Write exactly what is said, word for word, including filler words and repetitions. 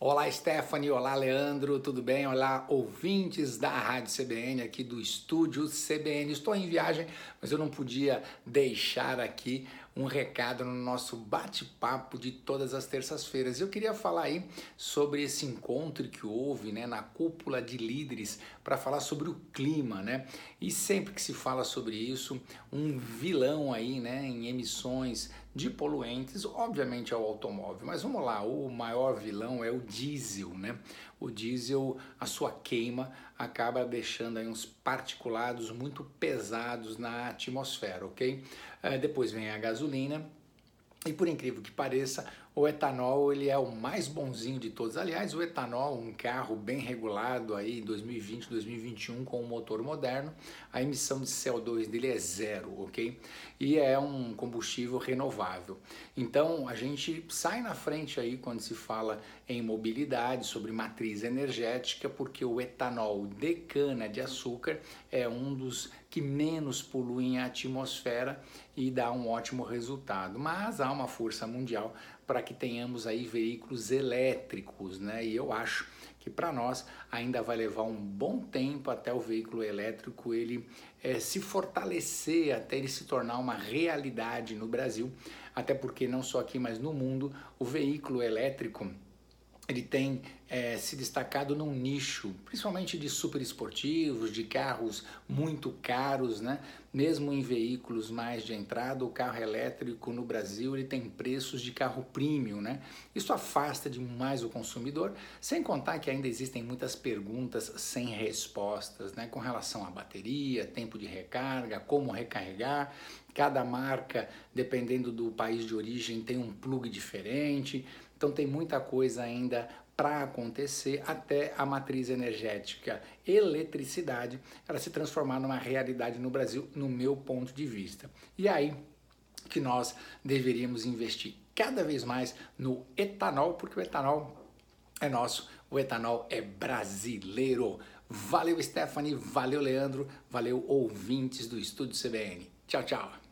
Olá, Stephanie, olá, Leandro, tudo bem? Olá, ouvintes da Rádio C B N, aqui do estúdio C B N. Estou em viagem, mas eu não podia deixar aqui um recado no nosso bate-papo de todas as terças-feiras. Eu queria falar aí sobre esse encontro que houve, né, na cúpula de líderes para falar sobre o clima, né? E sempre que se fala sobre isso, um vilão aí, né, em emissões de poluentes, obviamente é o automóvel. Mas vamos lá, o maior vilão é o diesel, né? O diesel, a sua queima acaba deixando aí uns particulados muito pesados na atmosfera, ok? É, depois vem a gasolina. E por incrível que pareça, o etanol ele é o mais bonzinho de todos. Aliás, o etanol, um carro bem regulado aí em dois mil e vinte, dois mil e vinte e um com um motor moderno, a emissão de C O dois dele é zero, ok? E é um combustível renovável. Então a gente sai na frente aí quando se fala em mobilidade, sobre matriz energética, porque o etanol de cana de açúcar é um dos que menos poluem a atmosfera e dá um ótimo resultado. Mas há uma força mundial para que tenhamos aí veículos elétricos, né? E eu acho que para nós ainda vai levar um bom tempo até o veículo elétrico ele é, se fortalecer, até ele se tornar uma realidade no Brasil, até porque não só aqui, mas no mundo, o veículo elétrico ele tem é, se destacado num nicho, principalmente de super esportivos, de carros muito caros, né? Mesmo em veículos mais de entrada, o carro elétrico no Brasil ele tem preços de carro premium, né? Isso afasta demais o consumidor, sem contar que ainda existem muitas perguntas sem respostas, né? Com relação à bateria, tempo de recarga, como recarregar. Cada marca, dependendo do país de origem, tem um plug diferente. Então tem muita coisa ainda para acontecer até a matriz energética eletricidade ela se transformar numa realidade no Brasil, no meu ponto de vista. E aí que nós deveríamos investir cada vez mais no etanol, porque o etanol é nosso, o etanol é brasileiro. Valeu, Stephanie, valeu, Leandro, valeu, ouvintes do Estúdio C B N. Tchau, tchau.